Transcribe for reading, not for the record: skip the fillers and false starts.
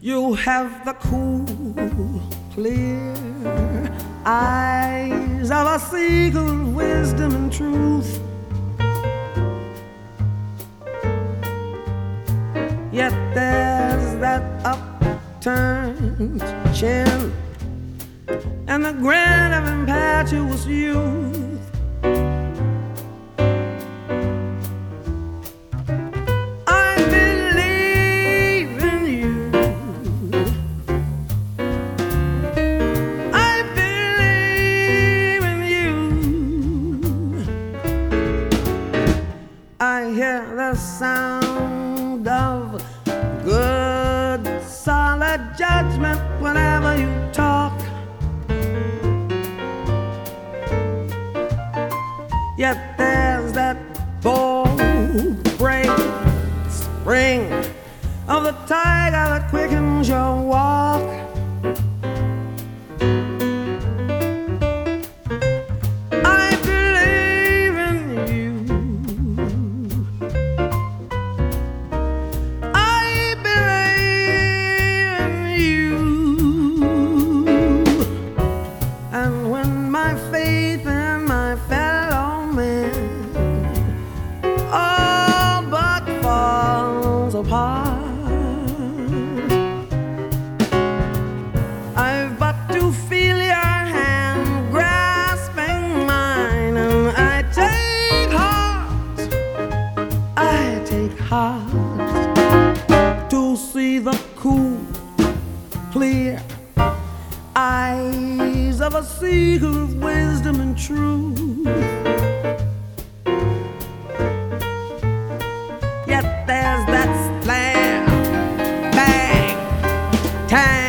You have the cool, clear eyes of a seeker of wisdom and truth. Yet there's that upturned chin and the grin of impetuous youth. I hear the sound of good, solid judgment whenever you talk. Yet there's that bold, brave spring of the tiger that quickens your walk. My faith and my fellow men all but falls apart. I've but to feel your hand grasping mine, and I take heart to see the cool, clear eyes of a seeker of wisdom and truth. Yet there's that slam, bang, tang.